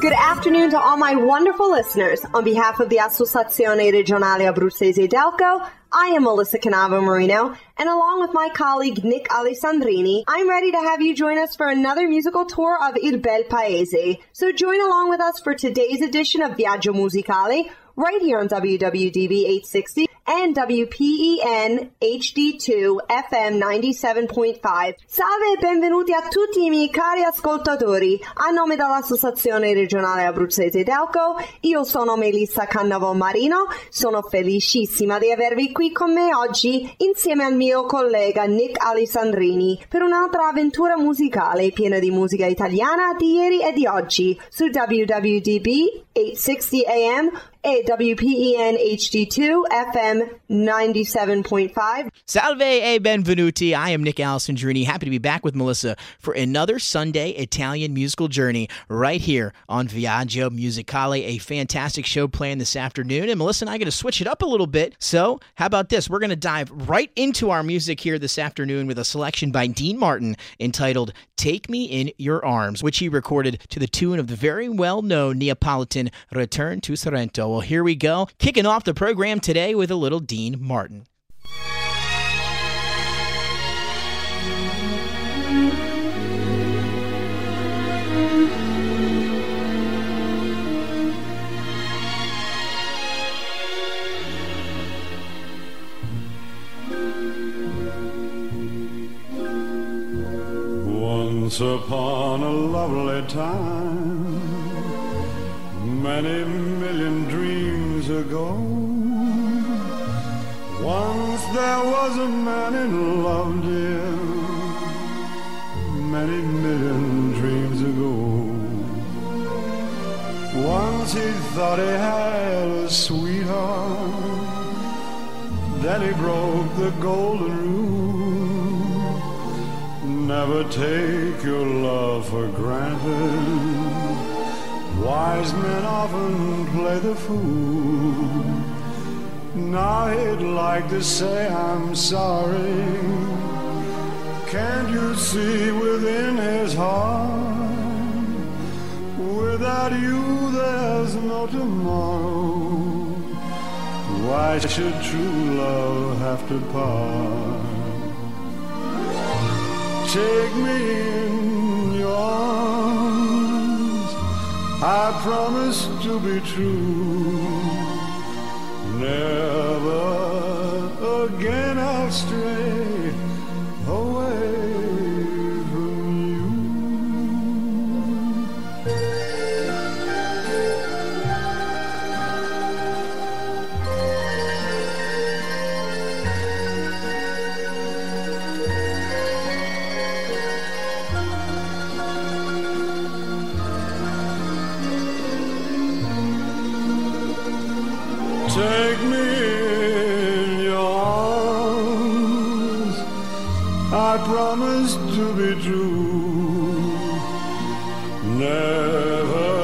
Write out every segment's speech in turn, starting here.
Good afternoon to all my wonderful listeners. On behalf of the Associazione Regionale Abruzzese Delco, I am Melissa Canavo Marino, and along with my colleague Nick Alessandrini, I'm ready to have you join us for another musical tour of Il Bel Paese. So join along with us for today's edition of Viaggio Musicale, right here on WWDB 860 and WPEN HD2 FM 97.5. Salve e benvenuti a tutti i miei cari ascoltatori. A nome dell'Associazione Regionale Abruzzese Delco, io sono Melissa Cannavo Marino. Sono felicissima di avervi qui con me oggi insieme al mio collega Nick Alessandrini per un'altra avventura musicale piena di musica italiana di ieri e di oggi su WWDB 860 AM e WPEN HD2 FM 97.5. Salve e benvenuti. I am Nick Alessandrini, happy to be back with Melissa for another Sunday Italian musical journey right here on Viaggio Musicale, a fantastic show planned this afternoon. And Melissa and I are going to switch it up a little bit. So how about this? We're going to dive right into our music here this afternoon with a selection by Dean Martin entitled Take Me in Your Arms, which he recorded to the tune of the very well-known Neapolitan Return to Sorrento. Well, here we go. Kicking off the program today with a little Dean Martin. Once upon a lovely time, many million dreams ago, once there was a man in love, dear, many million dreams ago. Once he thought he had a sweetheart, then he broke the golden rule. Never take your love for granted. Wise men often play the fool. Now he'd like to say I'm sorry. Can't you see within his heart, without you there's no tomorrow? Why should true love have to part? Take me in your arms, I promise to be true. Never again I'll stray away from you. Take me in your arms, I promise to be true. Never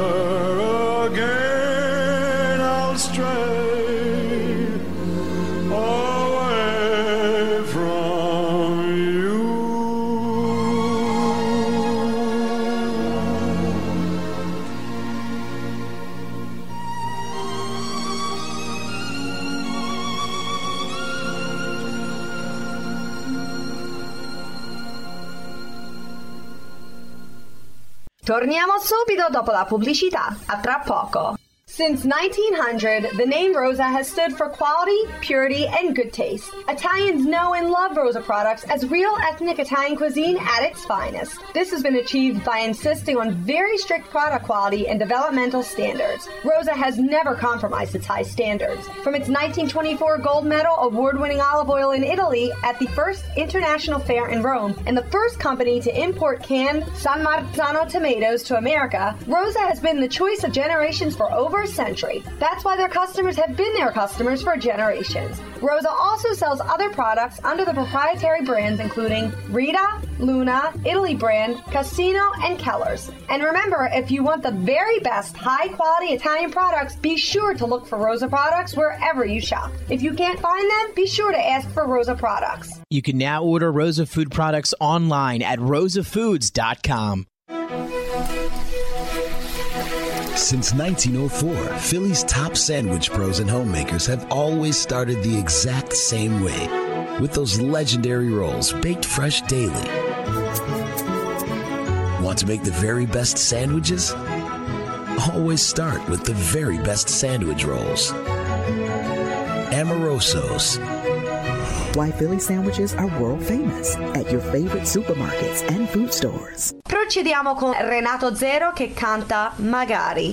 again I'll stray away from you. Torniamo subito dopo la pubblicità. A tra poco. Since 1900, the name Rosa has stood for quality, purity, and good taste. Italians know and love Rosa products as real ethnic Italian cuisine at its finest. This has been achieved by insisting on very strict product quality and developmental standards. Rosa has never compromised its high standards. From its 1924 gold medal award-winning olive oil in Italy at the first international fair in Rome, and the first company to import canned San Marzano tomatoes to America, Rosa has been the choice of generations for over a century. That's why their customers have been their customers for generations. Rosa also sells other products under the proprietary brands including Rita, Luna, Italy brand, Casino, and Keller's. And remember, if you want the very best high-quality Italian products, be sure to look for Rosa products wherever you shop. If you can't find them, be sure to ask for Rosa products. You can now order Rosa Food products online at rosafoods.com. Since 1904, Philly's top sandwich pros and homemakers have always started the exact same way, with those legendary rolls baked fresh daily. Want to make the very best sandwiches? Always start with the very best sandwich rolls. Amoroso's. Why Philly sandwiches are world famous at your favorite supermarkets and food stores. Procediamo con Renato Zero che canta Magari.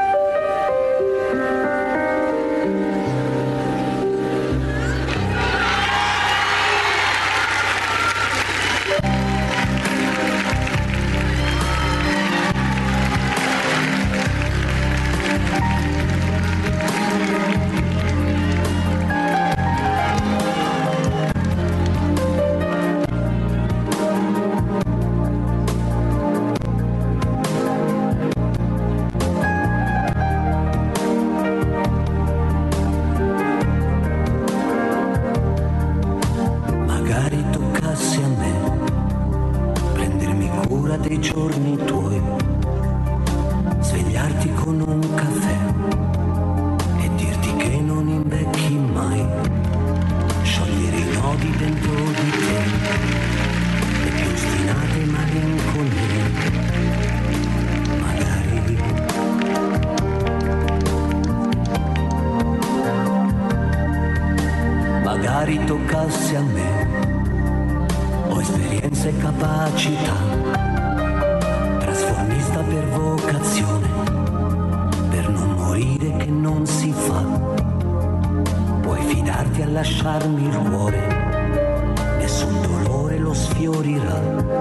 Magari toccasse a me, ho esperienza e capacità, trasformista per vocazione, per non morire che non si fa. Puoi fidarti a lasciarmi il cuore, nessun dolore lo sfiorirà.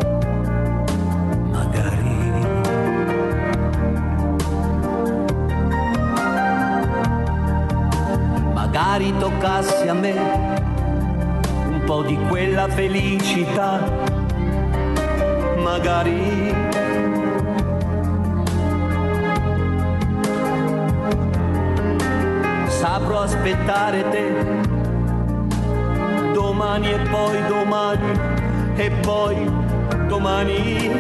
Magari toccasse a me un po' di quella felicità, magari saprò aspettare te domani e poi domani e poi domani.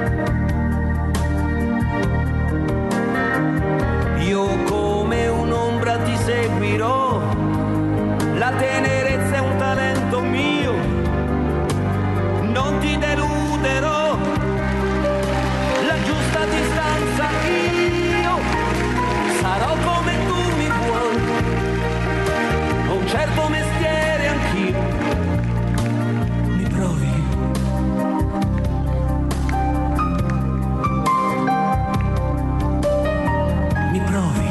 Io come un'ombra ti seguirò, la tenerezza è un talento mio, non ti deluderò, la giusta distanza io sarò come tu mi vuoi, ho un certo mestiere anch'io, mi provi? Mi provi?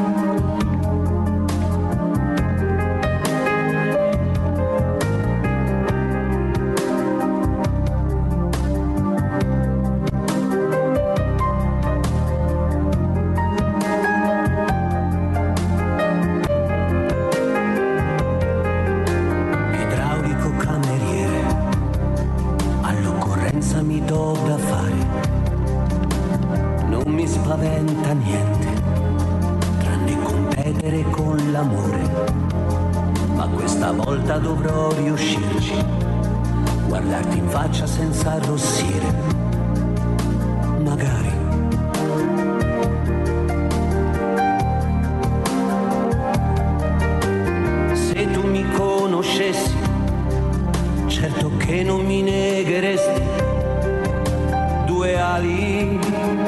Spaventa niente, tranne competere con l'amore, ma questa volta dovrò riuscirci, guardarti in faccia senza arrossire, magari. Se tu mi conoscessi, certo che non mi negheresti due ali.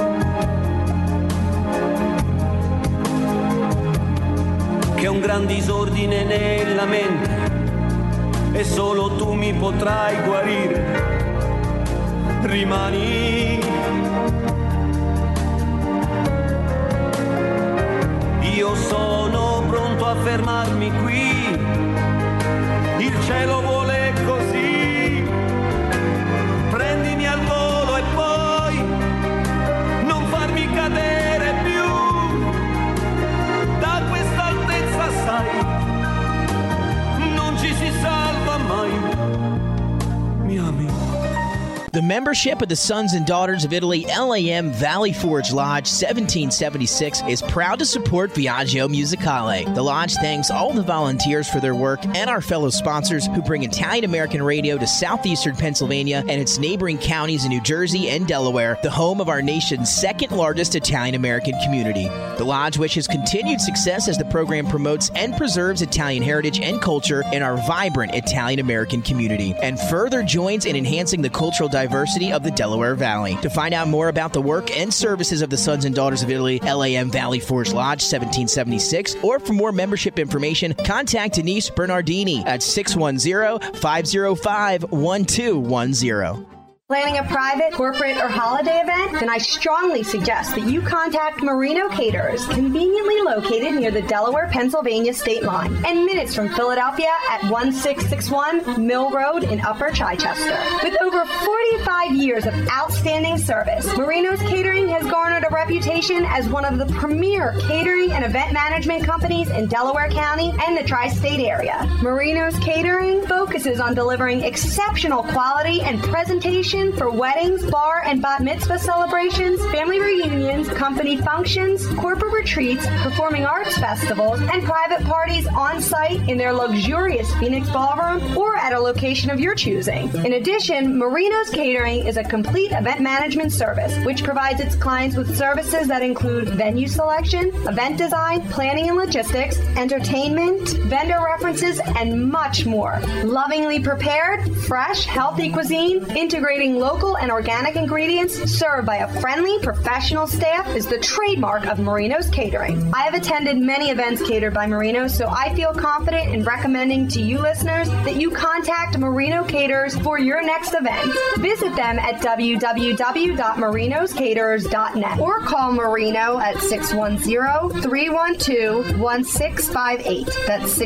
Che è un gran disordine nella mente e solo tu mi potrai guarire. Rimani. Io sono pronto a fermarmi qui, il cielo vuole così. Prendimi al volo e poi non farmi cadere più. Sai, non ci si salva mai. Mi ami? The membership of the Sons and Daughters of Italy LAM Valley Forge Lodge 1776 is proud to support Viaggio Musicale. The Lodge thanks all the volunteers for their work and our fellow sponsors who bring Italian-American radio to southeastern Pennsylvania and its neighboring counties in New Jersey and Delaware, the home of our nation's second largest Italian-American community. The Lodge wishes continued success as the program promotes and preserves Italian heritage and culture in our vibrant Italian-American community and further joins in enhancing the cultural diversity of the Delaware Valley. To find out more about the work and services of the Sons and Daughters of Italy LAM Valley Forge Lodge 1776, or for more membership information, contact Denise Bernardini at 610-505-1210. Planning a private, corporate, or holiday event? Then I strongly suggest that you contact Marino Caterers, conveniently located near the Delaware-Pennsylvania state line and minutes from Philadelphia at 1661 Mill Road in Upper Chichester. With over 45 years of outstanding service, Marino's Catering has garnered a reputation as one of the premier catering and event management companies in Delaware County and the tri-state area. Marino's Catering focuses on delivering exceptional quality and presentation for weddings, bar and bat mitzvah celebrations, family reunions, company functions, corporate retreats, performing arts festivals, and private parties on site in their luxurious Phoenix Ballroom or at a location of your choosing. In addition, Marino's Catering is a complete event management service which provides its clients with services that include venue selection, event design, planning and logistics, entertainment, vendor references, and much more. Lovingly prepared, fresh, healthy cuisine, integrating local and organic ingredients served by a friendly, professional staff is the trademark of Marino's Catering. I have attended many events catered by Marino, so I feel confident in recommending to you listeners that you contact Marino Caterers for your next event. Visit them at www.marinoscaterers.net or call Marino at 610-312-1658. That's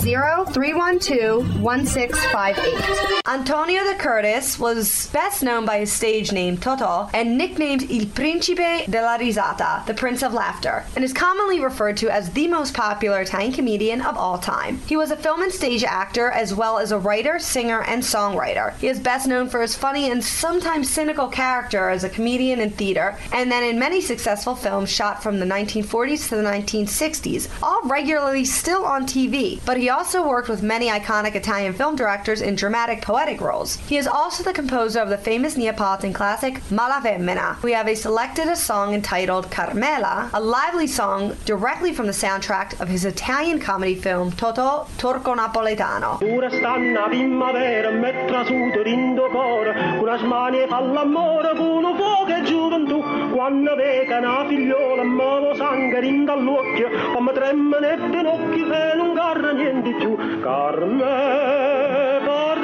610-312-1658. Antonio de Curtis was best known by his stage name Totò and nicknamed Il Principe della Risata, the Prince of Laughter, and is commonly referred to as the most popular Italian comedian of all time. He was a film and stage actor as well as a writer, singer, and songwriter. He is best known for his funny and sometimes cynical character as a comedian in theater, and then in many successful films shot from the 1940s to the 1960s, all regularly still on TV, but he also worked with many iconic Italian film directors in dramatic poetic roles. He is also the composer of the famous Neapolitan classic Ma la Femmina. We have selected a song entitled Carmela, a lively song directly from the soundtrack of his Italian comedy film Totò Turco Napoletano. Ora stanna primavera, m'è trasuto rindo cuore, una smanie fa l'amore, con fuoco e gioventù, quando veca una figliola, m'avo sangue rindo all'occhio, ma mi tremano e pinocchi, e non garra niente più. Carme,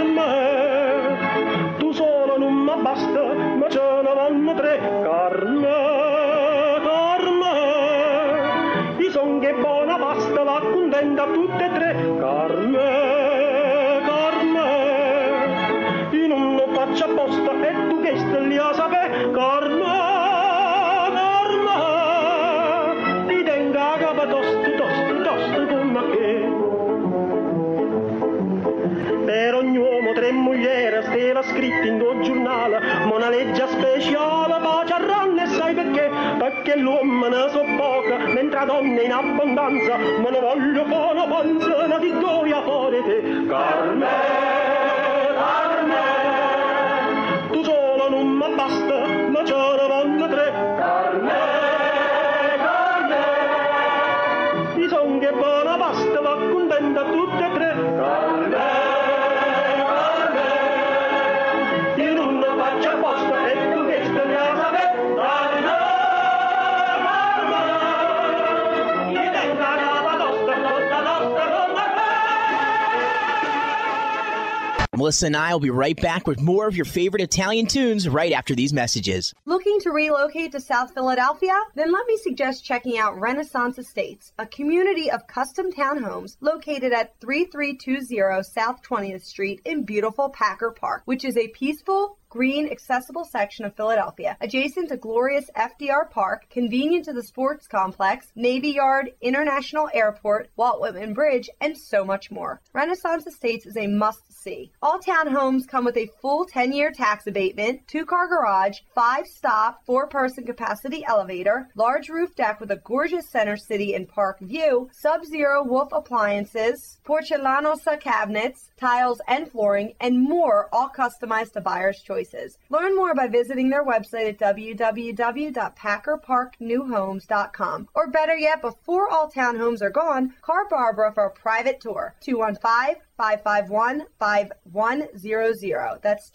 tu solo non mi basta, ma ce ne vanno tre. Carme, io son che buona pasta, va contenta tutte e tre. Carme, io non lo faccio apposta e tu che stai a sapere. Carme, ti tenga a capo tosto come che. Per ogni uomo tre mogliere stava scritto in tuo giornale, ma una legge speciale pace a ranne, sai perché? Perché l'uomo ne so poca, mentre la donna in abbondanza, ma ne voglio fare una panza, una di gioia fuori te. Carme, tu solo non mi basta, ma ce ne vanno tre. Carme, io son che buona pasta, va contenta tutte e tre. Carme, Melissa and I will be right back with more of your favorite Italian tunes right after these messages. Looking to relocate to South Philadelphia? Then let me suggest checking out Renaissance Estates, a community of custom townhomes located at 3320 South 20th Street in beautiful Packer Park, which is a peaceful, green, accessible section of Philadelphia, adjacent to glorious FDR Park, convenient to the sports complex, Navy Yard, International Airport, Walt Whitman Bridge, and so much more. Renaissance Estates is a must-see. All townhomes come with a full 10-year tax abatement, 2-car garage, 5-stop, 4-person capacity elevator, large roof deck with a gorgeous center city and park view, Sub-Zero Wolf appliances, Porcelanosa cabinets, tiles and flooring, and more, all customized to buyers' choices. Learn more by visiting their website at www.packerparknewhomes.com. Or better yet, before all townhomes are gone, call Barbara for a private tour. 215-551-5100. That's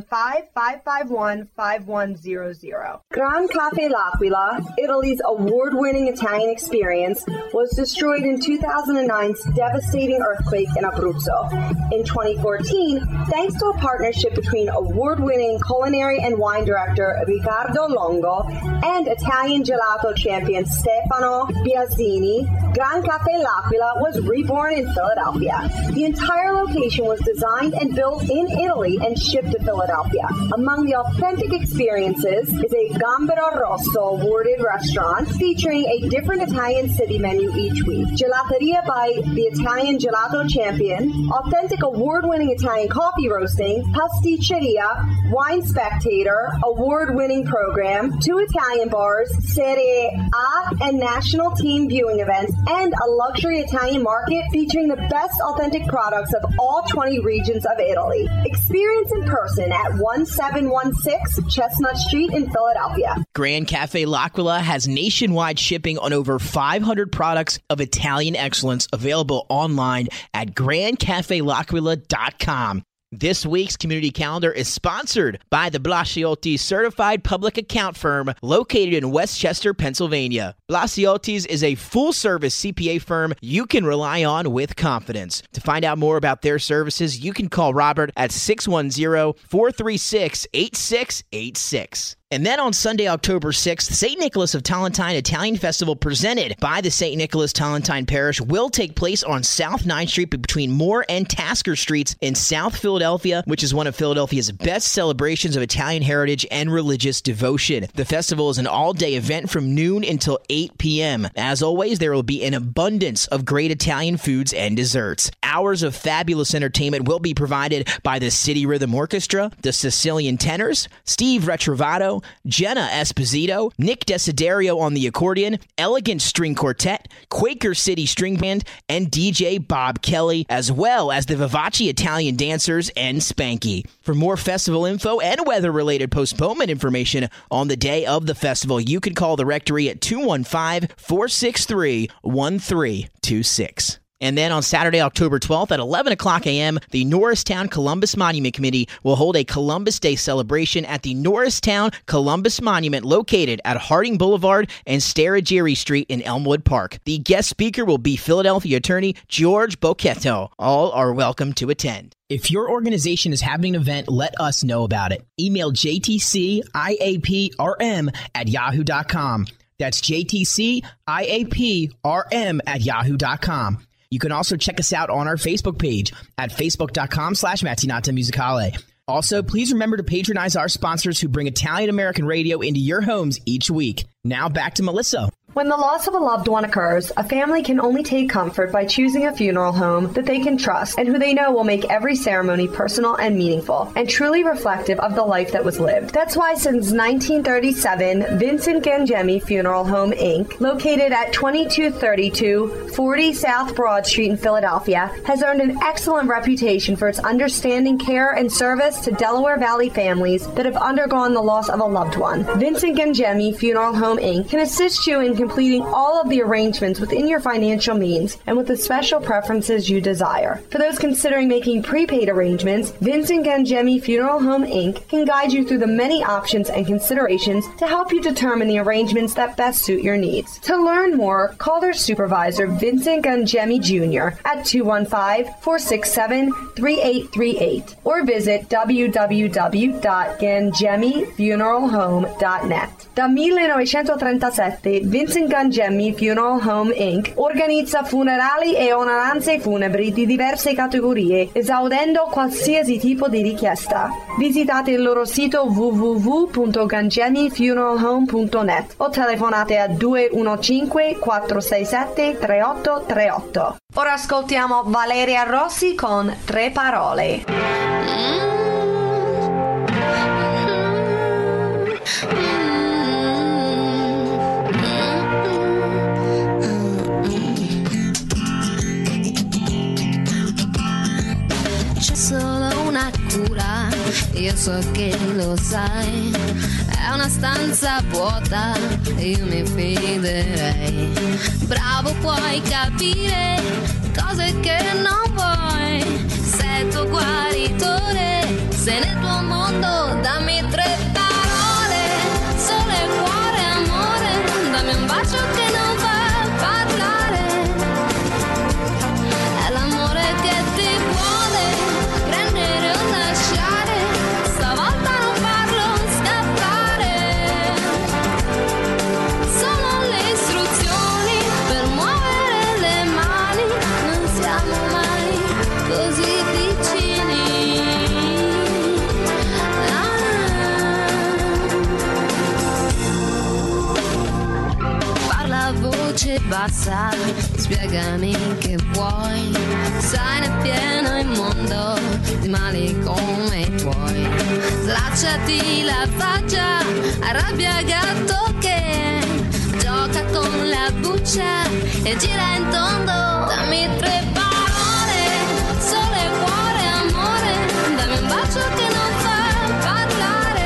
215-551-5100. Gran Cafe L'Aquila, Italy's award-winning Italian experience, was destroyed in 2009's devastating earthquake in Abruzzo. In 2014, thanks to a partnership between award-winning culinary and wine director Riccardo Longo and Italian gelato champion Stefano Biazzini, Gran Cafe L'Aquila was reborn in Philadelphia. The entire location was designed and built in Italy and shipped to Philadelphia. Among the authentic experiences is a Gambero Rosso awarded restaurant featuring a different Italian city menu each week, gelateria by the Italian gelato champion, authentic award-winning Italian coffee roasting, pasticceria, wine spectator, award-winning program, 2 Italian bars, Serie A and national team viewing events, and a luxury Italian market featuring the best authentic products of all 20 regions of Italy. Experience in person at 1716 Chestnut Street in Philadelphia. Gran Cafe L'Aquila has nationwide shipping on over 500 products of Italian excellence, available online at grandcafel'Aquila.com. This week's community calendar is sponsored by the Blasiotti's certified public account firm located in Westchester, Pennsylvania. Blasiotti's is a full-service CPA firm you can rely on with confidence. To find out more about their services, you can call Robert at 610-436-8686. And then on Sunday, October 6th, St. Nicholas of Tolentine Italian Festival presented by the St. Nicholas Tolentine Parish will take place on South 9th Street between Moore and Tasker Streets in South Philadelphia, which is one of Philadelphia's best celebrations of Italian heritage and religious devotion. The festival is an all-day event from noon until 8 p.m. As always, there will be an abundance of great Italian foods and desserts. Hours of fabulous entertainment will be provided by the City Rhythm Orchestra, the Sicilian Tenors, Steve Retrovato, Jenna Esposito, Nick Desiderio on the accordion, Elegant String Quartet, Quaker City String Band, and DJ Bob Kelly, as well as the Vivace Italian Dancers and Spanky. For more festival info and weather-related postponement information on the day of the festival, you can call the Rectory at 215-463-1326. And then on Saturday, October 12th at 11 o'clock a.m., the Norristown Columbus Monument Committee will hold a Columbus Day celebration at the Norristown Columbus Monument located at Harding Boulevard and Sterigeri Street in Elmwood Park. The guest speaker will be Philadelphia attorney George Bocchetto. All are welcome to attend. If your organization is having an event, let us know about it. Email jtciaprm@yahoo.com. That's jtciaprm@yahoo.com. You can also check us out on our Facebook page at facebook.com/Mattinata Musicale. Also, please remember to patronize our sponsors who bring Italian-American radio into your homes each week. Now back to Melissa. When the loss of a loved one occurs, a family can only take comfort by choosing a funeral home that they can trust and who they know will make every ceremony personal and meaningful and truly reflective of the life that was lived. That's why since 1937, Vincent Gangemi Funeral Home, Inc., located at 2232 40 South Broad Street in Philadelphia, has earned an excellent reputation for its understanding care and service to Delaware Valley families that have undergone the loss of a loved one. Vincent Gangemi Funeral Home, Inc. can assist you in completing all of the arrangements within your financial means and with the special preferences you desire. For those considering making prepaid arrangements, Vincent Gangemi Funeral Home, Inc. can guide you through the many options and considerations to help you determine the arrangements that best suit your needs. To learn more, call their supervisor, Vincent Gangemi Jr. at 215-467-3838 or visit www.gangemifuneralhome.net. Da 1937, Vincent Vincent Gangemmi Funeral Home Inc. organizza funerali e onoranze funebri di diverse categorie, esaudendo qualsiasi tipo di richiesta. Visitate il loro sito www.gangemmifuneralhome.net o telefonate a 215-467-3838. Ora ascoltiamo Valeria Rossi con 3 parole. C'è solo una cura, io so che lo sai, è una stanza vuota, io mi fiderei. Bravo, puoi capire cose che non vuoi, sei tuo guaritore, sei nel tuo mondo, dammi 3 parole, sole, cuore, amore, dammi un bacio che non fa parlare, è l'amore che ti vuole prendere o lasciare, stavolta non farlo scappare, sono le istruzioni per muovere le mani, non siamo mai così vicini. Parla a voce bassa, spiegami che vuoi, sai ne è pieno il mondo di mali come i tuoi, slacciati la faccia, arrabbia gatto che gioca con la buccia e gira in tondo, dammi 3 parole, sole, cuore, amore, dammi un bacio che non fa parlare,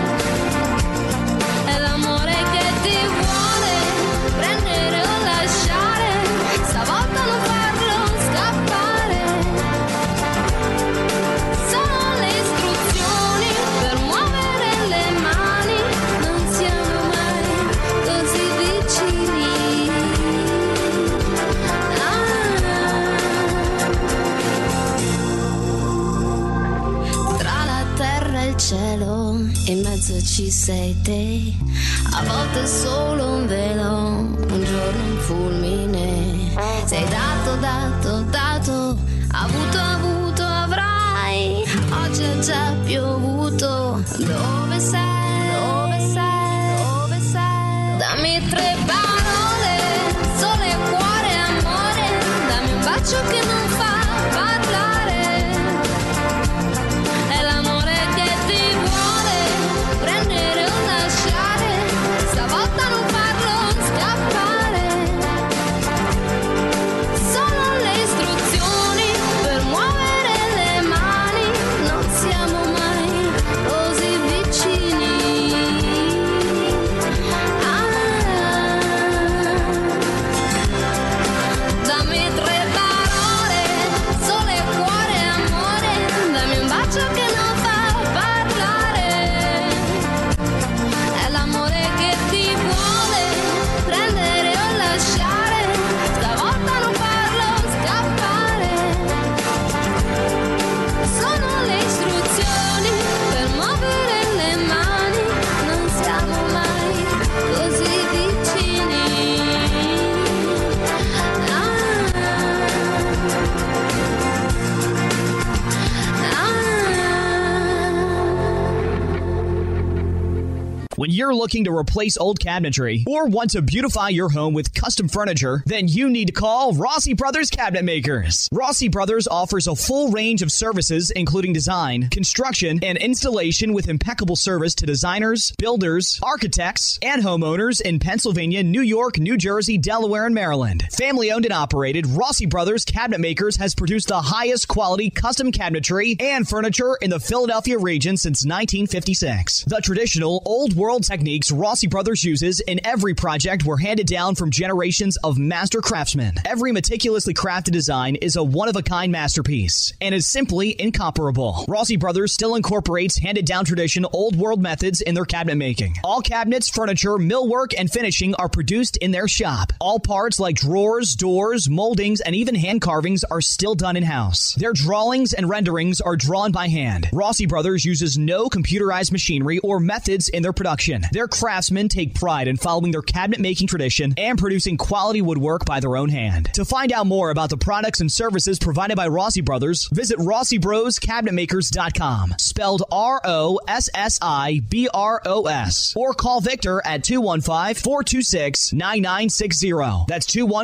è l'amore che ti vuole prendere o lasciare, stavolta non farlo scappare, sono le istruzioni per muovere le mani, non siamo mai così vicini. Tra la terra e il cielo, in mezzo ci sei te, a volte solo un velo, un giorno un fulmine, sei dato, avuto, avrai, oggi è già piovuto, dove sei, dammi 3 parole, sole, cuore, amore, dammi un bacio che non fa parlare, è l'amore che ti vuole prendere o lasciare, stavolta non farlo scappare, sono le istruzioni per muovere le mani, non siamo mai così vicini. Dammi 3 parole, sole, cuore, amore, dammi un bacio che non fa parlare, è l'amore che ti vuole prendere o lasciare, stavolta non farlo scappare, sono le istruzioni per muovere le mani, non siamo mai così vicini. When you're looking to replace old cabinetry or want to beautify your home with custom furniture, then you need to call Rossi Brothers Cabinet Makers. Rossi Brothers offers a full range of services, including design, construction, and installation with impeccable service to designers, builders, architects, and homeowners in Pennsylvania, New York, New Jersey, Delaware, and Maryland. Family owned and operated, Rossi Brothers Cabinet Makers has produced the highest quality custom cabinetry and furniture in the Philadelphia region since 1956. The traditional old world techniques Rossi Brothers uses in every project were handed down from generations of master craftsmen. Every meticulously crafted design is a one-of-a-kind masterpiece and is simply incomparable. Rossi Brothers still incorporates handed-down tradition old world methods in their cabinet making. All cabinets, furniture, millwork, and finishing are produced in their shop. All parts like drawers, doors, moldings, and even hand carvings are still done in-house. Their drawings and renderings are drawn by hand. Rossi Brothers uses no computerized machinery or methods in their production. tradition. Their craftsmen take pride in following their cabinet-making tradition and producing quality woodwork by their own hand. To find out more about the products and services provided by Rossi Brothers, visit RossiBrosCabinetmakers.com, spelled ROSSIBROS, or call Victor at 215-426-9960. That's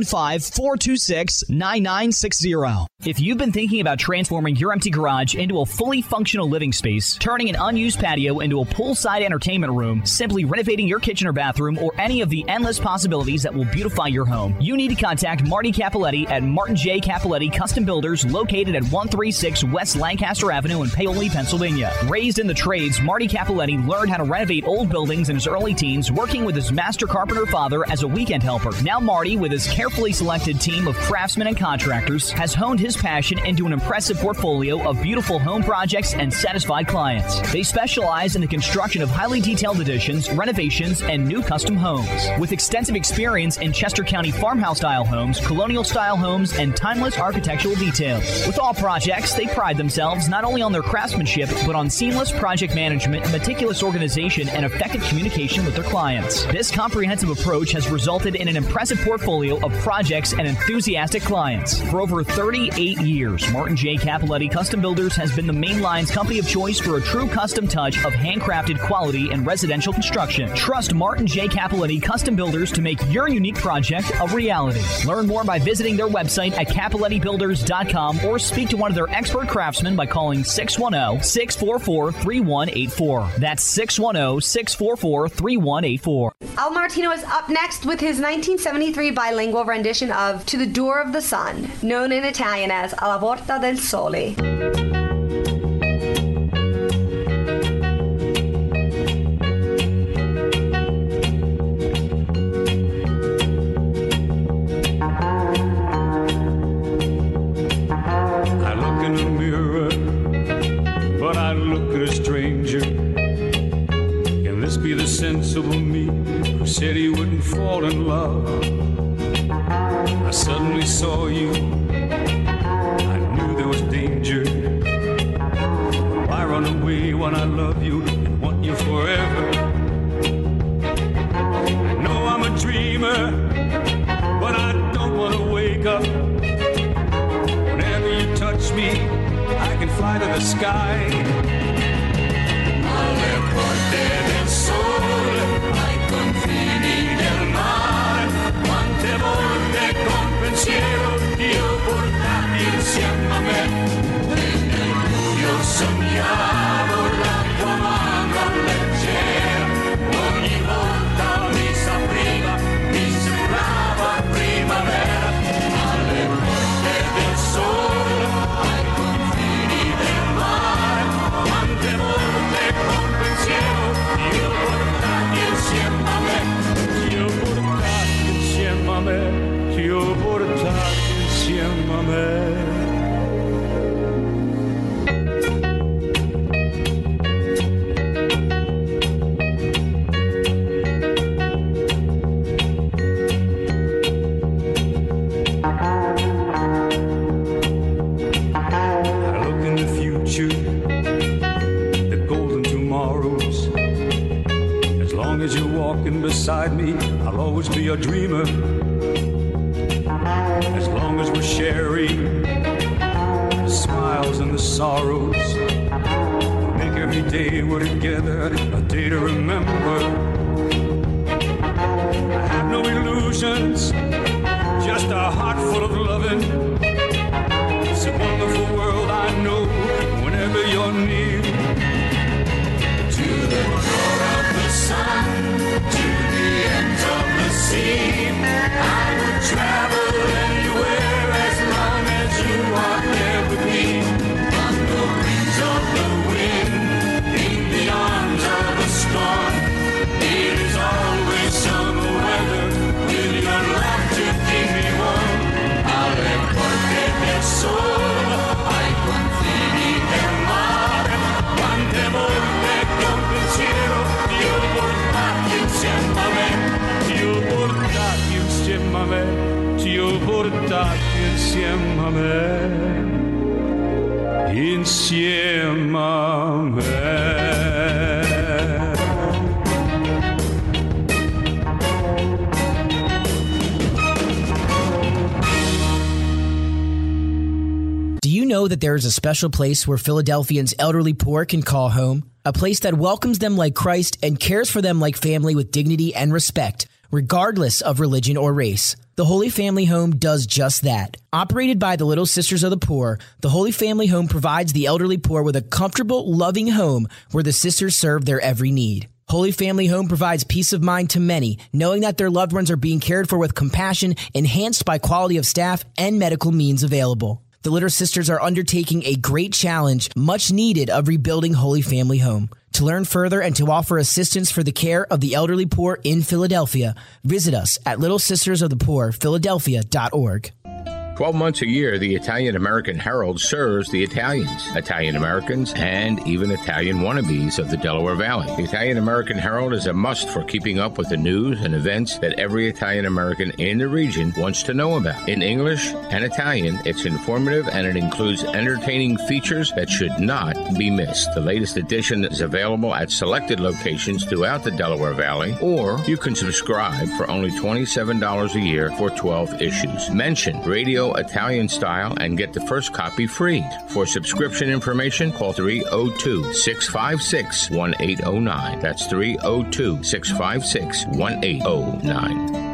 215-426-9960. If you've been thinking about transforming your empty garage into a fully functional living space, turning an unused patio into a poolside entertainment room, simply renovating your kitchen or bathroom, or any of the endless possibilities that will beautify your home, you need to contact Marty Capoletti at Martin J. Capoletti Custom Builders, located at 136 West Lancaster Avenue in Paoli, Pennsylvania. Raised in the trades, Marty Capoletti learned how to renovate old buildings in his early teens, working with his master carpenter father as a weekend helper. Now Marty, with his carefully selected team of craftsmen and contractors, has honed his passion into an impressive portfolio of beautiful home projects and satisfied clients. They specialize in the construction of highly detailed additions, renovations, and new custom homes. With extensive experience in Chester County farmhouse-style homes, colonial-style homes, and timeless architectural details. With all projects, they pride themselves not only on their craftsmanship, but on seamless project management, meticulous organization, and effective communication with their clients. This comprehensive approach has resulted in an impressive portfolio of projects and enthusiastic clients. For over 38 years, Martin J. Capoletti Custom Builders has been the mainline's company of choice for a true custom touch of handcrafted quality in residential construction. Trust Martin J. Capoletti Custom Builders to make your unique project a reality. Learn more by visiting their website at CapolettiBuilders.com or speak to one of their expert craftsmen by calling 610-644-3184. That's 610-644-3184. Al Martino is up next with his 1973 bilingual rendition of To the Door of the Sun, known in Italian as Alla Porta del Sole. Sensible me who said he wouldn't fall in love. I suddenly saw you. I knew there was danger. Why run away when I love you and want you forever? I know I'm a dreamer, but I don't want to wake up. Whenever you touch me, I can fly to the sky. Alle porte del sole, ai confini del mare, quante volte con pensiero io portati insieme a me, e nel buio sognavo la tua mano leggera, ogni volta mi s'apriva, mi sembrava primavera, alle porte del sole, ai confini del mare, quante volte con pensiero io portati insieme a me, io portati insieme a me, io portati insieme a me. Beside me, I'll always be a dreamer. As long as we're sharing the smiles and the sorrows, make every day we're together a day to remember. I have no illusions, just a heart full of loving. It's a wonderful world I know whenever you're near. To the door of the sun, to the ends of the sea, I would travel anywhere as long as you are there with me. On the wings of the wind, in the arms of the storm, it is always summer weather with your love to keep me warm. Alle porte del sole, ai confini del mare, quante volte con pensiero io portati insieme a me, io portati insieme a me, io portati insieme a me, insieme a me. know that there is a special place where Philadelphians' elderly poor can call home? A place that welcomes them like Christ and cares for them like family with dignity and respect, regardless of religion or race. The Holy Family Home does just that. Operated by the Little Sisters of the Poor, the Holy Family Home provides the elderly poor with a comfortable, loving home where the sisters serve their every need. Holy Family Home provides peace of mind to many, knowing that their loved ones are being cared for with compassion, enhanced by quality of staff and medical means available. The Little Sisters are undertaking a great challenge, much needed, of rebuilding Holy Family Home. To learn further and to offer assistance for the care of the elderly poor in Philadelphia, visit us at littlesistersofthepoorphiladelphia.org. 12 months a year, the Italian American Herald serves the Italians, Italian Americans, and even Italian wannabes of the Delaware Valley. The Italian American Herald is a must for keeping up with the news and events that every Italian American in the region wants to know about. In English and Italian, it's informative and it includes entertaining features that should not be missed. The latest edition is available at selected locations throughout the Delaware Valley, or you can subscribe for only $27 a year for 12 issues. Mention Radio Italian Style and get the first copy free. For subscription information, call 302-656-1809. That's 302-656-1809.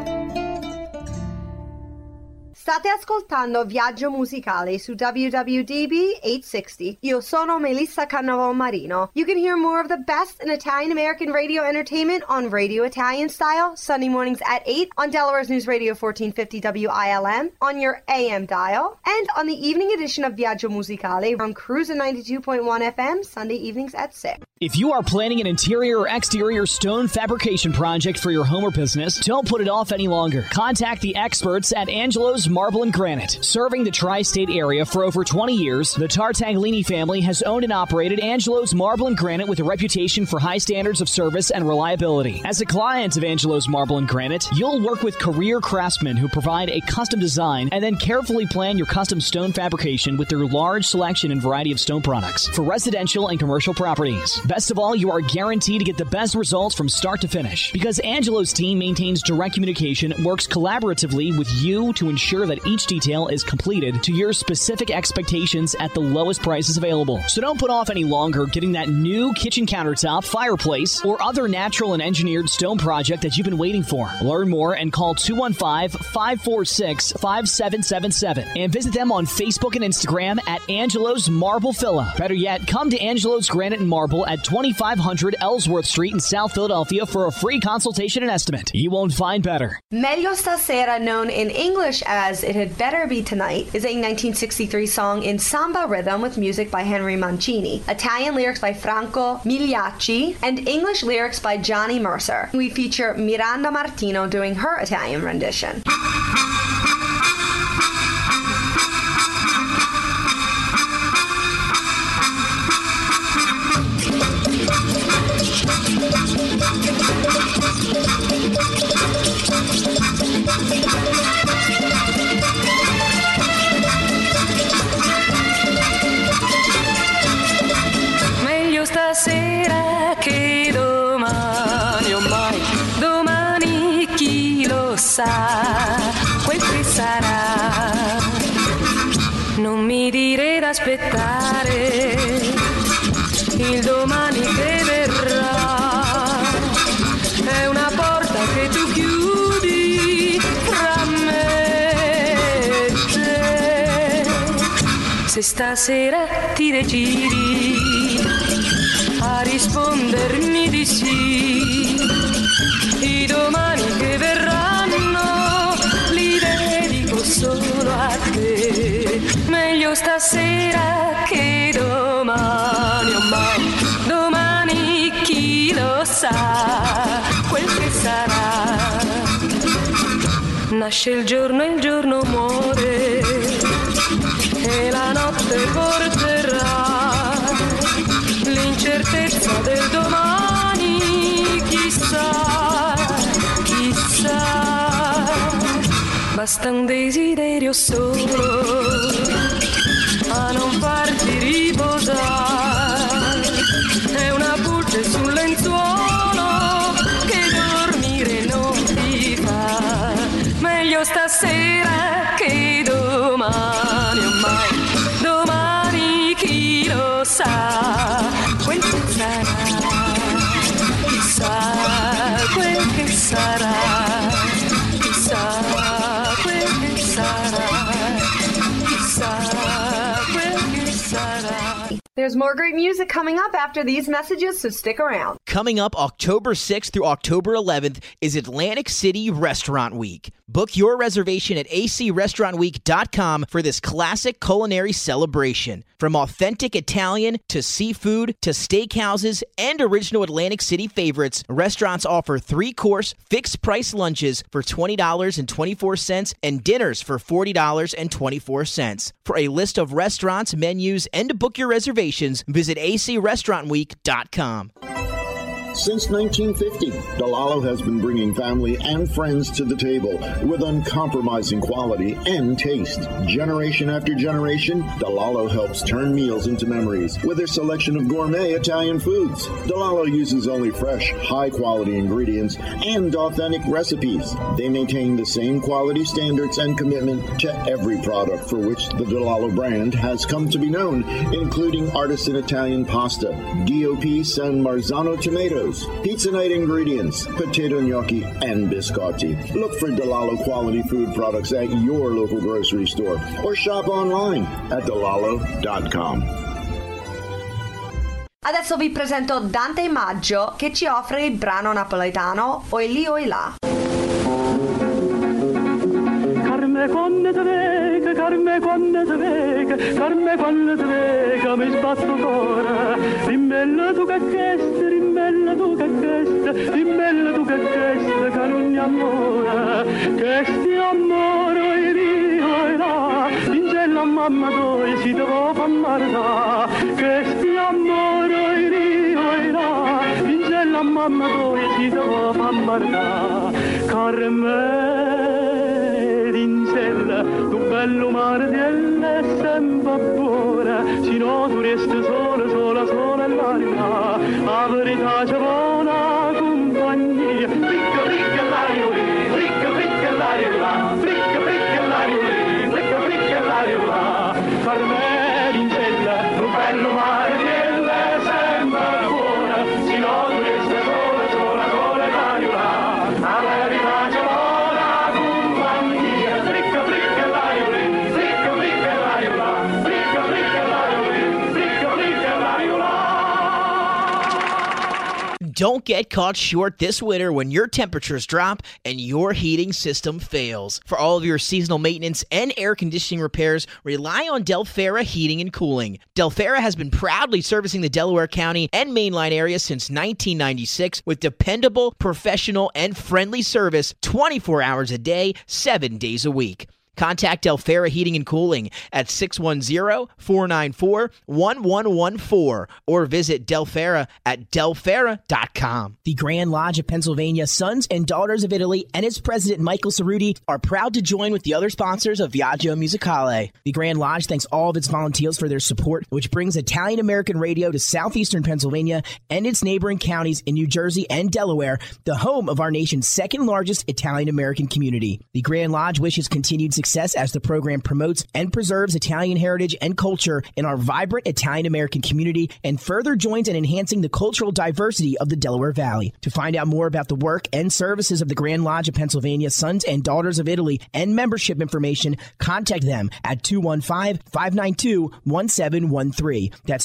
State ascoltando Viaggio Musicale su WWDB 860. Io sono Melissa Cannavò Marino. You can hear more of the best in Italian American radio entertainment on Radio Italian Style, Sunday mornings at 8 on Delaware's News Radio 1450 WILM, on your AM dial, and on the evening edition of Viaggio Musicale on Cruiser 92.1 FM, Sunday evenings at 6. If you are planning an interior or exterior stone fabrication project for your home or business, don't put it off any longer. Contact the experts at Angelo's Marble and Granite. Serving the tri-state area for over 20 years, the Tartaglini family has owned and operated Angelo's Marble and Granite with a reputation for high standards of service and reliability. As a client of Angelo's Marble and Granite, you'll work with career craftsmen who provide a custom design and then carefully plan your custom stone fabrication with their large selection and variety of stone products for residential and commercial properties. Best of all, you are guaranteed to get the best results from start to finish because Angelo's team maintains direct communication, works collaboratively with you to ensure that each detail is completed to your specific expectations at the lowest prices available. So don't put off any longer getting that new kitchen countertop, fireplace, or other natural and engineered stone project that you've been waiting for. Learn more and call 215-546-5777 and visit them on Facebook and Instagram at Angelo's Marble Villa. Better yet, come to Angelo's Granite and Marble at 2500 Ellsworth Street in South Philadelphia for a free consultation and estimate. You won't find better. Meglio Stasera, known in English as It Had Better Be Tonight, is a 1963 song in samba rhythm with music by Henry Mancini, Italian lyrics by Franco Migliacci, and English lyrics by Johnny Mercer. We feature Miranda Martino doing her Italian rendition. Meglio stasera che domani, ormai domani chi lo sa, quel che sarà. Non mi dire d'aspettare il domani che verrà, è una porta che tu chiudi tra me e te. Se stasera ti decidi a rispondermi di sì, i domani che verranno li dedico solo a te. Meglio stasera che domani, ormai domani chi lo sa, quel che sarà. Nasce il giorno e il giorno muore e la notte porterà l'incertezza del domani, chissà, chissà. Basta un desiderio solo a non farti riposare, è una pulce sul lenzuolo che dormire non ti fa. Meglio stasera che domani, ormai domani There's more great music coming up after these messages, so stick around. Coming up October 6th through October 11th is Atlantic City Restaurant Week. Book your reservation at acrestaurantweek.com for this classic culinary celebration. From authentic Italian to seafood to steakhouses and original Atlantic City favorites, restaurants offer 3-course fixed-price lunches for $20.24 and dinners for $40.24. For a list of restaurants, menus, and to book your reservations, visit acrestaurantweek.com. Since 1950, DeLallo has been bringing family and friends to the table with uncompromising quality and taste. Generation after generation, DeLallo helps turn meals into memories with their selection of gourmet Italian foods. DeLallo uses only fresh, high-quality ingredients and authentic recipes. They maintain the same quality standards and commitment to every product for which the DeLallo brand has come to be known, including artisan Italian pasta, DOP San Marzano tomatoes, pizza night ingredients, potato gnocchi, and biscotti. Look for DeLallo quality food products at your local grocery store or shop online at DeLallo.com. Adesso vi presento Dante Maggio che ci offre il brano napoletano Oi lì oi là. Carme quando te vega, carme quando te vega, carme quando te vega, mi sbatto cuore. Rimbella tu che chiesto, rimbella tu che chiesto, rimbella tu che chiesto, che non amore. Che sti amore, oi lì, oi là, ingella mamma tua, si devo far marda. Che sti amore, oi lì, oi là, ingella mamma tua, si devo far marda. Carme tu bello mare di è sempre buona, se no tu resti sola, sola, sola all'anima, la verità c'è buona compagnia. Fricca, fricca l'aria lì, fricca, fricca l'aria là, fricca, fricca l'aria lì, fricca, fricca l'aria là. Per me l'incella, tu bello mare di è sempre buona, se no tu resti sola, sola, sola all'anima, la verità c'è buona. Don't get caught short this winter when your temperatures drop and your heating system fails. For all of your seasonal maintenance and air conditioning repairs, rely on Delfera Heating and Cooling. Delfera has been proudly servicing the Delaware County and Mainline area since 1996 with dependable, professional, and friendly service 24 hours a day, 7 days a week. Contact Delfera Heating and Cooling at 610-494-1114 or visit Delfera at delfera.com. The Grand Lodge of Pennsylvania Sons and Daughters of Italy and its president Michael Cerruti are proud to join with the other sponsors of Viaggio Musicale. The Grand Lodge thanks all of its volunteers for their support, which brings Italian-American radio to southeastern Pennsylvania and its neighboring counties in New Jersey and Delaware, the home of our nation's second largest Italian-American community. The Grand Lodge wishes continued success as the program promotes and preserves Italian heritage and culture in our vibrant Italian-American community and further joins in enhancing the cultural diversity of the Delaware Valley. To find out more about the work and services of the Grand Lodge of Pennsylvania Sons and Daughters of Italy and membership information, contact them at 215-592-1713. That's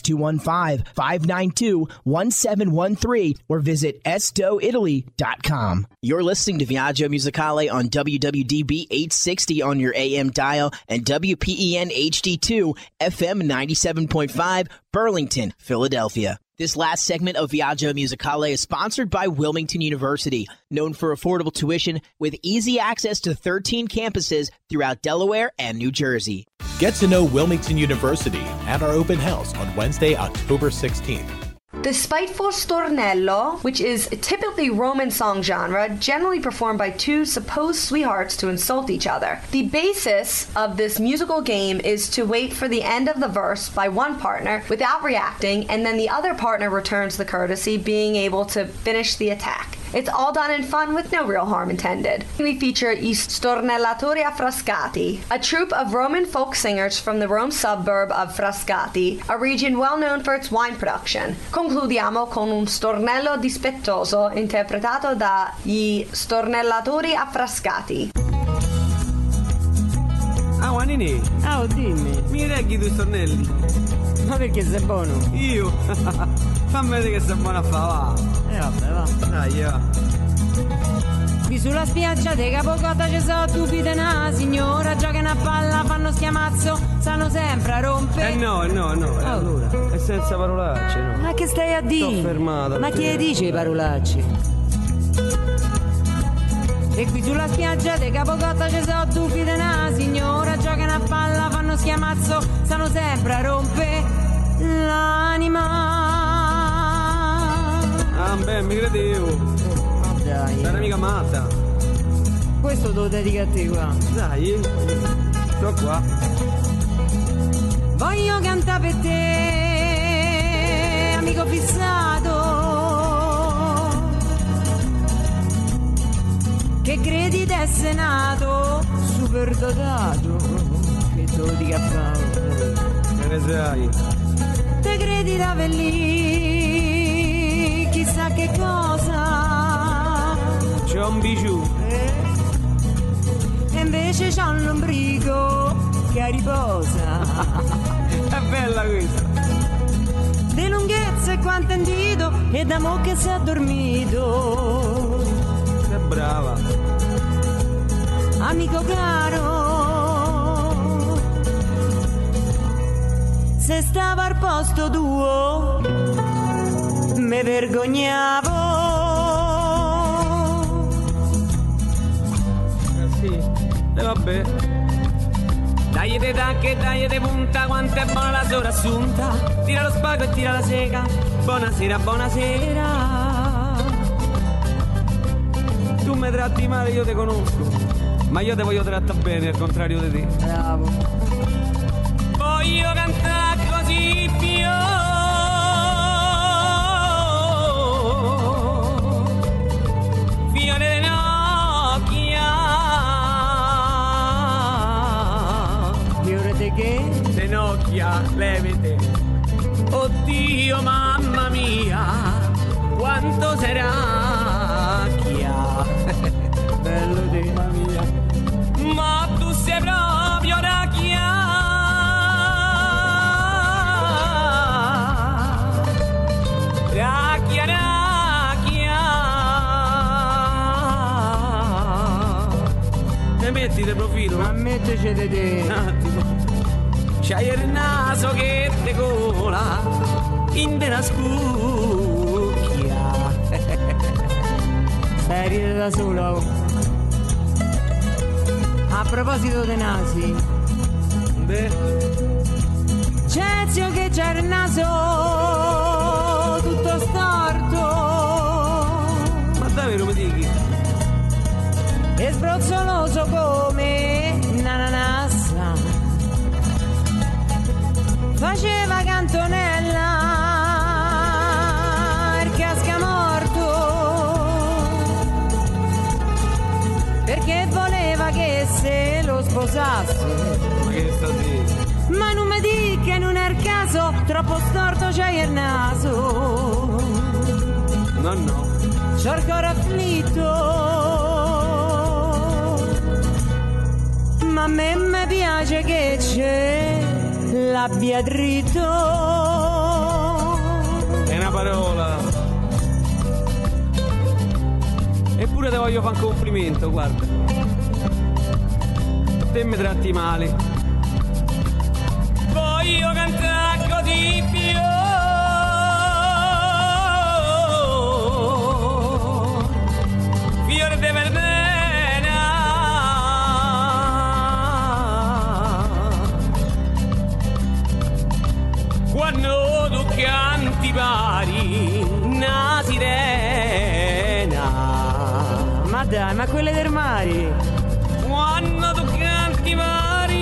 215-592-1713 or visit estoitaly.com. You're listening to Viaggio Musicale on WWDB 860 on your AM dial and WPEN HD2 FM 97.5 Burlington, Philadelphia. This last segment of Viaggio Musicale is sponsored by Wilmington University, known for affordable tuition with easy access to 13 campuses throughout Delaware and New Jersey. Get to know Wilmington University at our open house on Wednesday, October 16th. The spiteful stornello, which is a typically Roman song genre, generally performed by two supposed sweethearts to insult each other. The basis of this musical game is to wait for the end of the verse by one partner without reacting, and then the other partner returns the courtesy, being able to finish the attack. It's all done in fun with no real harm intended. We feature I Stornellatori Affrascati, a troupe of Roman folk singers from the Rome suburb of Frascati, a region well known for its wine production. Concludiamo con un stornello dispettoso interpretato da I Stornellatori Affrascati. Ah, Juanini. Ah, dimmi. Mi reghi due stornelli? Ma perché sei buono? Io? Fammi vedere che sei buono a fare, va. Vabbè, va. Dai, va. Qui sulla spiaggia di Capocotta ci sono stupide una signora, giocano a palla, fanno schiamazzo, stanno sempre a rompere. No. Allora. È senza parolacce, no? Ma che stai a dire? Sto fermato. Ma chi le dice i parolacci? E qui sulla spiaggia di Capocotta ci sono stupide una signora, giocano a palla, fanno schiamazzo, stanno sempre a rompere l'anima. Ah, beh, mi credevo. Dai. Sei un'amica matta. Questo te lo dedico a te qua. Dai, sto qua. Voglio cantare per te, amico fissato, che credi d'essere nato super dotato. Che te lo dico a fare? Che ne sai? Te credi d'aver lì chissà che cosa. C'è un bijou. E invece c'ha un lombrico che riposa. È bella questa. Di lunghezza e quanto è dito, e da mo' che si è addormito. Sei brava. Amico caro, se stava al posto tuo me vergognavo. E vabbè. Dai te tacche, dai te punta, quanto è buona la soprassunta. Tira lo spago e tira la sega. Buonasera, buonasera. Tu mi tratti male, io te conosco, ma io te voglio trattare bene, al contrario di te. Bravo. Voglio cantare così più. Fiore di che? Zenocchia, levete. Oddio, mamma mia, quanto sarà chia. Bello te, mamma mia. Ma tu sei proprio racchia. Racchia, racchia. E metti di profilo? Ma metteci di te. Un attimo. C'hai il naso che te cola in della scucchia. Stai ridendo da solo. A proposito dei nasi, beh, c'è zio che c'ha il naso tutto storto. Ma davvero mi dici? E sbrozzoloso come un'ananassa. Faceva cantonella il cascamorto, perché voleva che se lo sposasse. Ma che sta dicendo? Ma non mi dica che non è il caso, troppo storto c'hai il naso. No. C'ho il cuore afflitto, ma a me mi piace che c'è l'abbia dritto. È una parola. Eppure te voglio fare un complimento, guarda. Te mi tratti male. Voglio cantare così più. Fiore di verdena. Quando tu canti pari una sirena. Ma dai, ma quelle del mare. Quando tu canti pari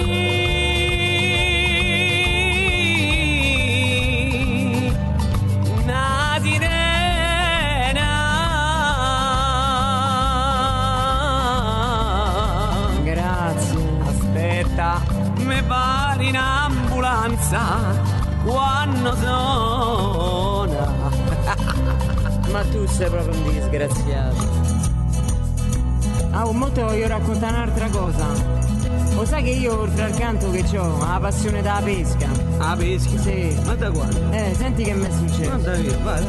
una sirena. Grazie. Aspetta, mi pari in ambulanza quando suona. Ma tu sei proprio un disgraziato. Ah, mo te voglio raccontare un'altra cosa. Lo sai che io oltre al canto che ho la passione della pesca. Ah, pesca? Sì. Ma da quando? Senti che mi è successo. Guarda via, vai.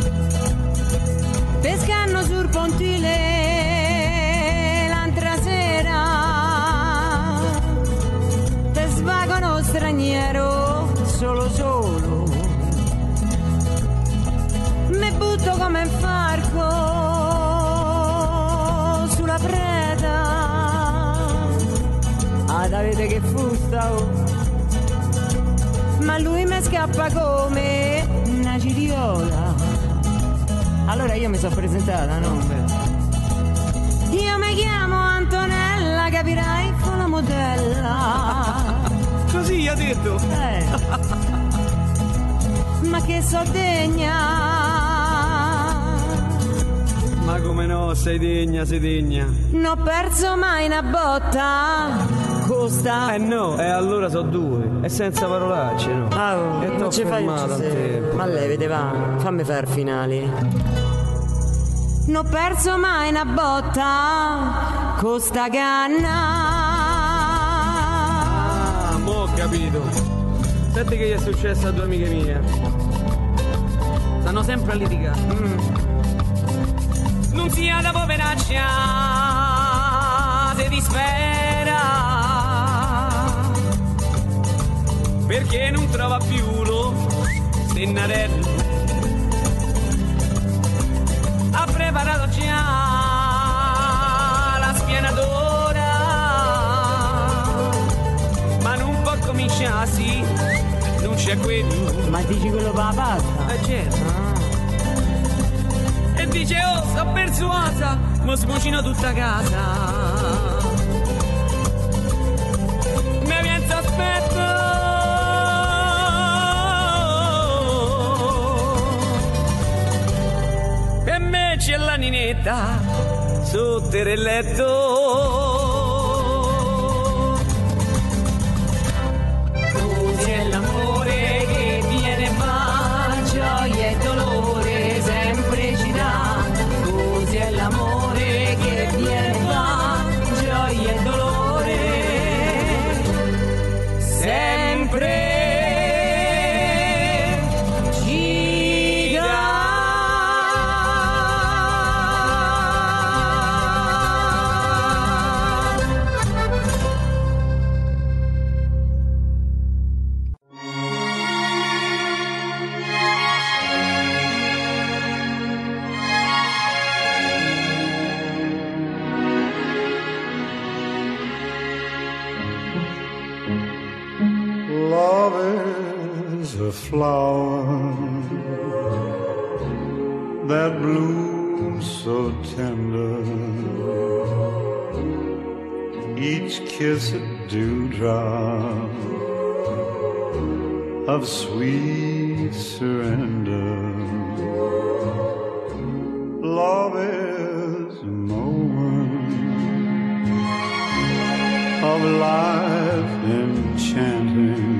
Pescando sul pontile l'altra sera, te svagano straniero solo. Mi butto come un farco sulla preda. Avete che fusta, oh. Ma lui mi scappa come una ciriola. Allora io mi sono presentata, no? Io mi chiamo Antonella, capirai, con la modella. Così ha detto? Ma che so degna. Ma come no, sei degna. Non ho perso mai una botta. Costa? No, allora so due. E senza parolacce, no? E non ci fai tempo. Ma lei vedeva, fammi fare finali. Non ho perso mai una botta. Costa canna. Ah, mo' ho capito. Senti che gli è successo a due amiche mie. Stanno sempre a litigare. Non sia da poveraccia, se dispera, perché non trova più lo stennarello. Ha preparato già la spianadora, ma non può cominciarsi, non c'è quello. Ma dici quello per la pasta? Certo. E dice, oh, sto persuasa, mo smucino tutta casa. Mi viene sospetto. Per me c'è la ninetta sotto il letto. Così è l'amore che viene e va, gioia e dolore sempre ci dà. Così è l'amore che viene e va, gioia e dolore sempre. A flower that blooms so tender, each kiss a dewdrop of sweet surrender. Love is a moment of life enchanting.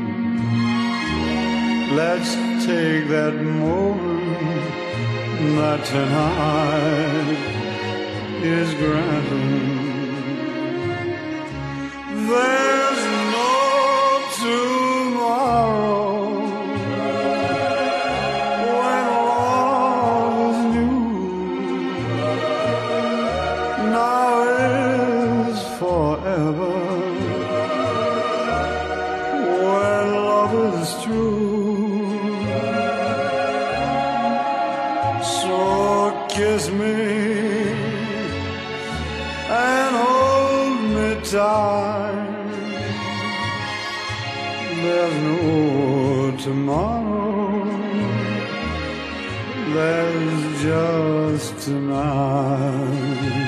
Let's take that moment that tonight is granting. There's no tomorrow when all is new. Now is forever when love is true. Kiss me and hold me tight. There's no tomorrow, there's just tonight.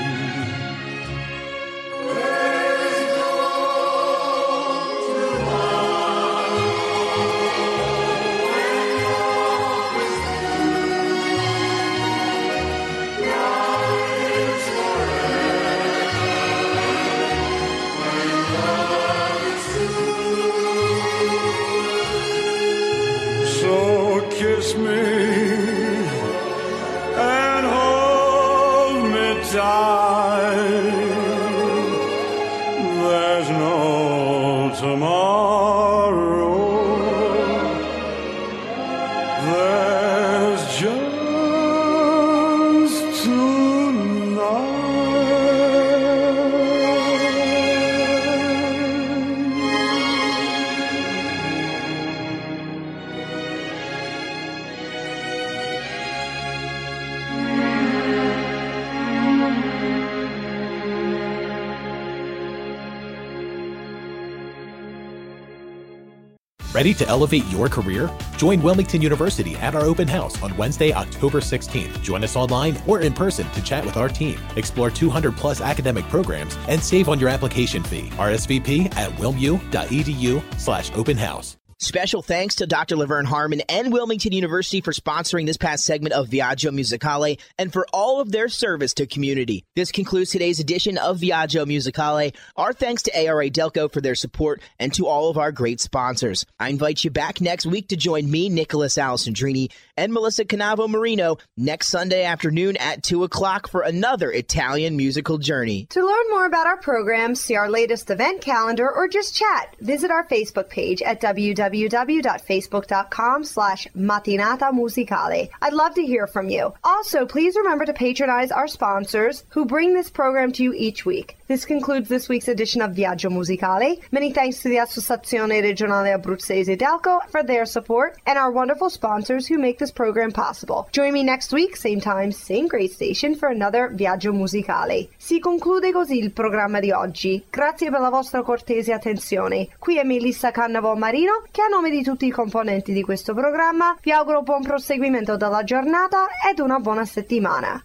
Kiss me and hold me tight. Ready to elevate your career? Join Wilmington University at our open house on Wednesday, October 16th. Join us online or in person to chat with our team. Explore 200 plus academic programs and save on your application fee. RSVP at wilmu.edu/open house. Special thanks to Dr. Laverne Harmon and Wilmington University for sponsoring this past segment of Viaggio Musicale and for all of their service to community. This concludes today's edition of Viaggio Musicale. Our thanks to ARA Delco for their support and to all of our great sponsors. I invite you back next week to join me, Nicholas Alessandrini, and Melissa Canavo Marino next Sunday afternoon at 2 o'clock for another Italian musical journey. To learn more about our programs, see our latest event calendar, or just chat, visit our Facebook page at www.facebook.com/Mattinata Musicale. I'd love to hear from you. Also, please remember to patronize our sponsors who bring this program to you each week. This concludes this week's edition of Viaggio Musicale. Many thanks to the Associazione Regionale Abruzzese Delco for their support and our wonderful sponsors who make this program possible. Join me next week, same time, same great station, for another Viaggio Musicale. Si conclude così il programma di oggi. Grazie per la vostra cortese attenzione. Qui è Melissa Cannavo Marino, che a nome di tutti i componenti di questo programma vi auguro buon proseguimento della giornata ed una buona settimana.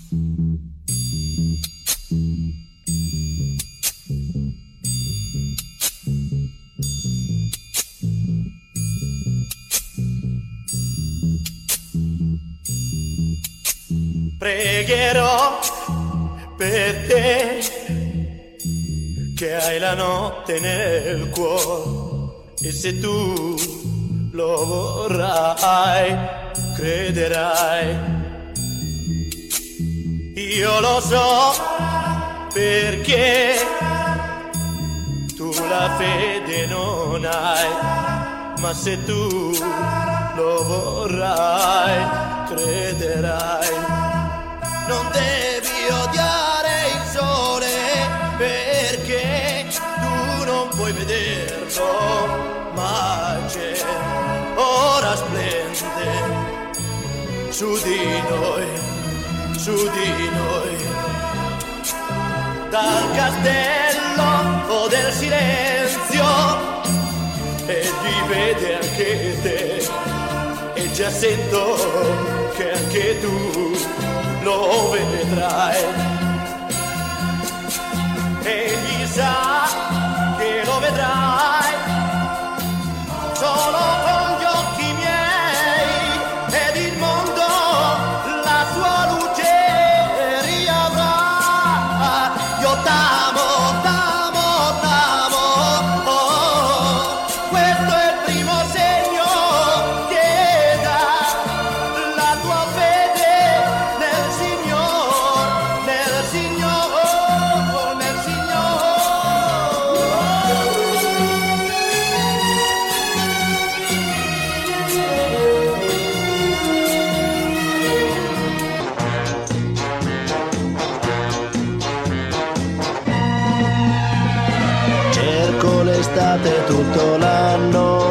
Pregherò per te che hai la notte nel cuore e se tu lo vorrai, crederai. Io lo so perché tu la fede non hai, ma se tu lo vorrai, crederai. Non devi odiare il sole perché tu non puoi vederlo, ma c'è, ora splende su di noi, dal castello del silenzio, e ti vede anche te, e già sento che anche tu lo vedrai. Egli sa che lo vedrai solo con gli occhi miei, ed il mondo la sua luce riavrà. Io t'amo, t'amo, t'amo, oh, questo è il primo segno che dà la tua fede nel Signore, nel Signore, nel Cerco l'estate tutto l'anno